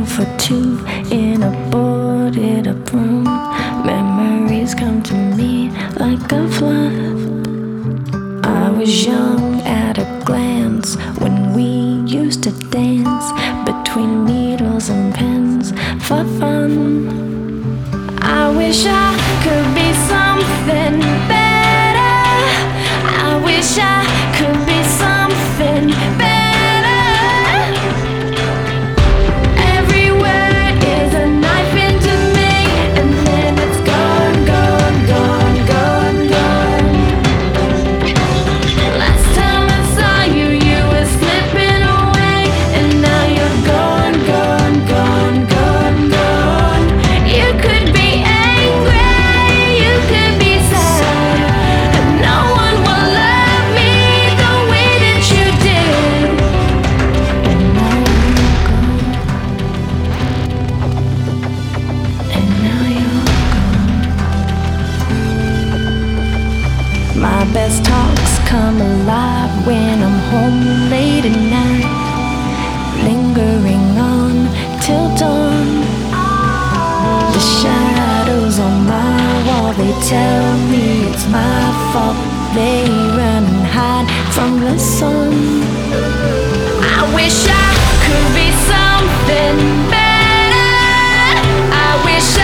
for two in a boarded up room. Memories come to me like a flood. I was young at a glance when we used to dance between needles and pens for fun. I wish I could be something better. I wish I could be something better. Every word is a knife into me, and then it's gone, gone, gone, gone, gone. Last time I saw you, you were slipping away, and now you're gone, gone, gone, gone, gone. You could be angry, you could be sad, but no one will love me the way that you did. And now you're gone, and now you're gone. My best talks come alive when I'm home late at night, lingering on till dawn. The shadows on my wall, they tell me it's my fault. They run and hide from the sun. I wish I could be something better. I wish